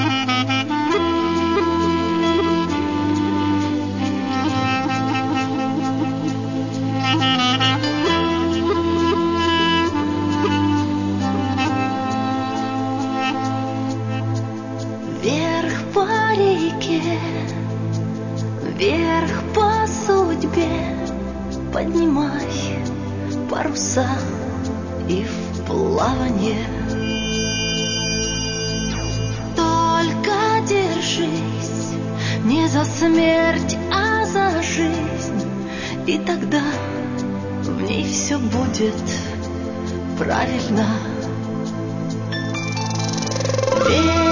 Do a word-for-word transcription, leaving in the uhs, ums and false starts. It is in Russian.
Вверх по реке, вверх по судьбе, поднимай паруса и в плавание. Только держись не за смерть, а за жизнь, и тогда в ней все будет правильно. Верь